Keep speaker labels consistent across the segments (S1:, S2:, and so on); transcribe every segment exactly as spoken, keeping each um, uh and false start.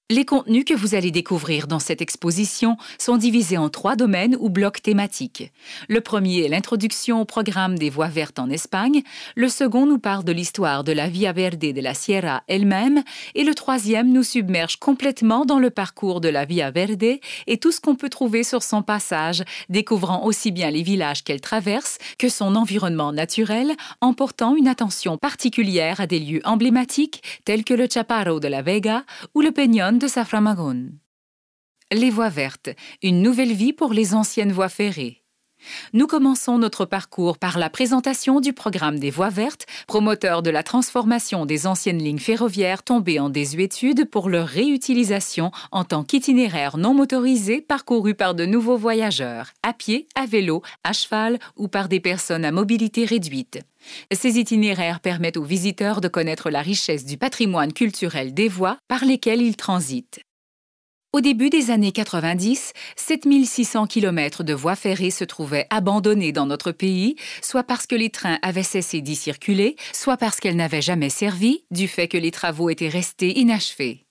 S1: Les contenus que vous allez découvrir dans cette exposition sont divisés en trois domaines ou blocs thématiques. Le premier est l'introduction au programme des Voies vertes en Espagne, le second nous parle de l'histoire de la Via Verde de la Sierra elle-même, et le troisième nous submerge complètement dans le parcours de la Via Verde et tout ce qu'on peut trouver sur son passage, découvrant aussi bien les villages qu'elle traverse que son environnement naturel, en portant une attention particulière à des lieux emblématiques tels que le Chaparro de la Vega ou le Peñón de Saframagón. Les voies vertes, une nouvelle vie pour les anciennes voies ferrées. Nous commençons notre parcours par la présentation du programme des voies vertes, promoteur de la transformation des anciennes lignes ferroviaires tombées en désuétude pour leur réutilisation en tant qu'itinéraire non motorisé parcouru par de nouveaux voyageurs, à pied, à vélo, à cheval ou par des personnes à mobilité réduite. Ces itinéraires permettent aux visiteurs de connaître la richesse du patrimoine culturel des voies par lesquelles ils transitent. Au début des années quatre-vingt-dix, sept mille six cents kilomètres de voies ferrées se trouvaient abandonnées dans notre pays, soit parce que les trains avaient cessé d'y circuler, soit parce qu'elles n'avaient jamais servi, du fait que les travaux étaient restés inachevés.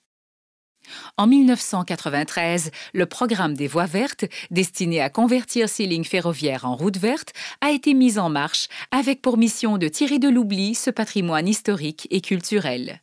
S1: En mille neuf cent quatre-vingt-treize, le programme des voies vertes, destiné à convertir ces lignes ferroviaires en routes vertes, a été mis en marche avec pour mission de tirer de l'oubli ce patrimoine historique et culturel.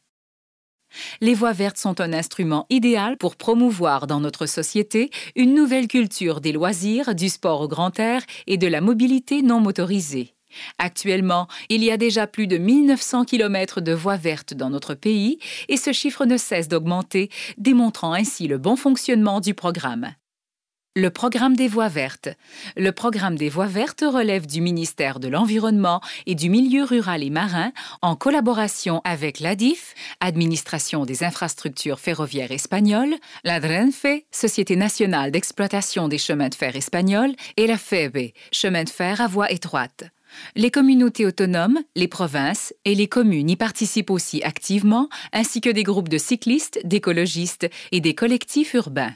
S1: Les voies vertes sont un instrument idéal pour promouvoir dans notre société une nouvelle culture des loisirs, du sport au grand air et de la mobilité non motorisée. Actuellement, il y a déjà plus de mille neuf cents kilomètres de voies vertes dans notre pays et ce chiffre ne cesse d'augmenter, démontrant ainsi le bon fonctionnement du programme. Le programme des voies vertes. Le programme des voies vertes relève du ministère de l'Environnement et du Milieu rural et marin en collaboration avec l'A D I F, Administration des infrastructures ferroviaires espagnoles, la Renfe, Société nationale d'exploitation des chemins de fer espagnols, et la F E B, chemin de fer à voie étroite. Les communautés autonomes, les provinces et les communes y participent aussi activement, ainsi que des groupes de cyclistes, d'écologistes et des collectifs urbains.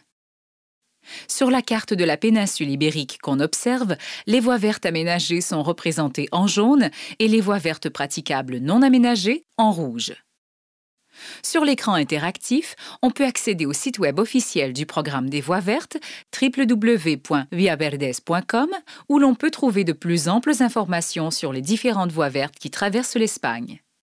S1: Sur la carte de la péninsule ibérique qu'on observe, les voies vertes aménagées sont représentées en jaune et les voies vertes praticables non aménagées en rouge. Sur l'écran interactif, on peut accéder au site web officiel du programme des voies vertes, w w w point via verdes point com, où l'on peut trouver de plus amples informations sur les différentes voies vertes qui traversent l'Espagne.